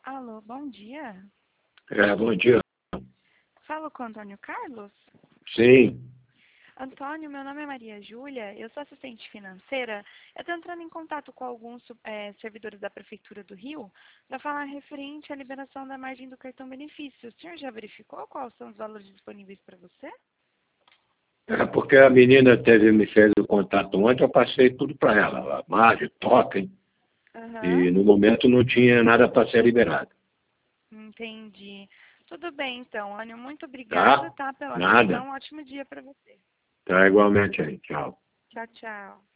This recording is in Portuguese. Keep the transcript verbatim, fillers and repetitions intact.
Alô, bom dia. É, bom dia. Falo com o Antônio Carlos? Sim. Antônio, meu nome é Maria Júlia, eu sou assistente financeira. Eu estou entrando em contato com alguns é, servidores da Prefeitura do Rio para falar referente à liberação da margem do cartão benefício. O senhor já verificou quais são os valores disponíveis para você? É porque a menina teve, me fez o contato ontem, eu passei tudo para ela, a margem, token, Aham, e no momento não tinha nada para ser liberado. entendi. Tudo bem, então, Antônio. Muito obrigada, Tá? tá, pela Nada. atenção. Um ótimo dia para você. Tá igualmente aí. Tchau. Tchau, tchau.